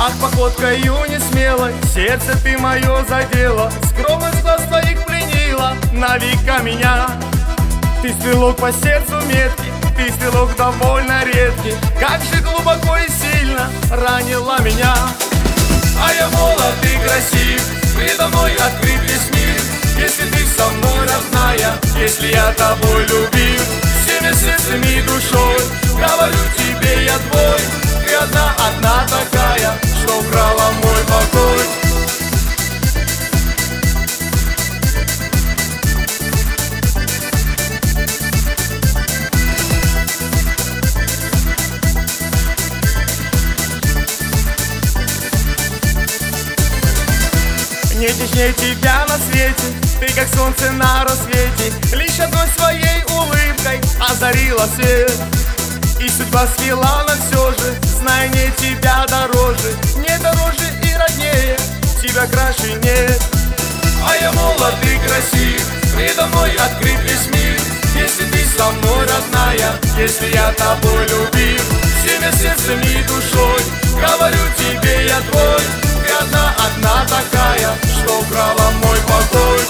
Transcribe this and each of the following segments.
Ах, походкою не смелой сердце ты мое задела, скромность глаз твоих пленила навека меня. Ты стрелок по сердцу меткий, ты стрелок довольно редкий, как же глубоко и сильно ранила меня. А я молод и красив, предо мной открыт весь мир. Если ты со мной родная, если я тобой любим, всеми сердцем и душой говорю тебе я твой. Ты одна такая, что украла мой покой. Нет нежней тебя на свете, ты как солнце на рассвете, лишь одной своей улыбкой озарила свет. И судьба свела нас все же, знай, не тебя дороже, не дороже и роднее, тебя краше нет. А я молод и красив, предо мной открыт весь мир. Если ты со мной родная, если я тобой любим, всеми сердцем и душой говорю тебе я твой. Ты одна такая, что украла мой покой.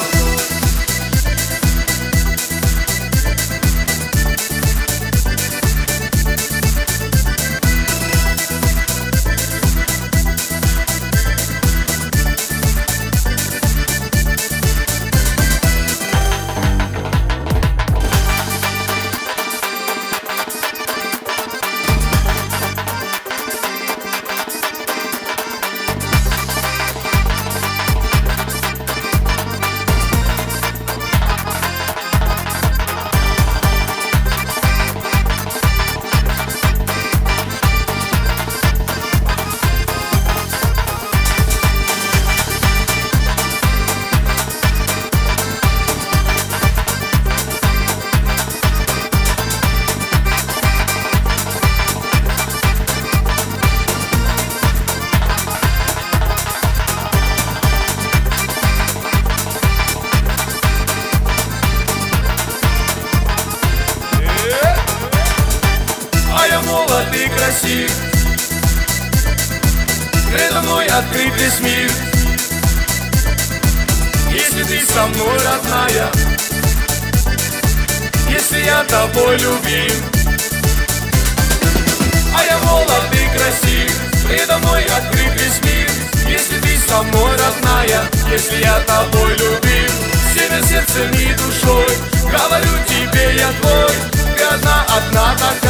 Молод и красив, предо мной открыт весь мир. Если ты со мной родная, если я тобой любим. А я молод и красив, предо мной открыт весь мир. Если ты со мной родная, если я тобой любим, всеми сердцем и душой говорю тебе я твой. Ты одна такая,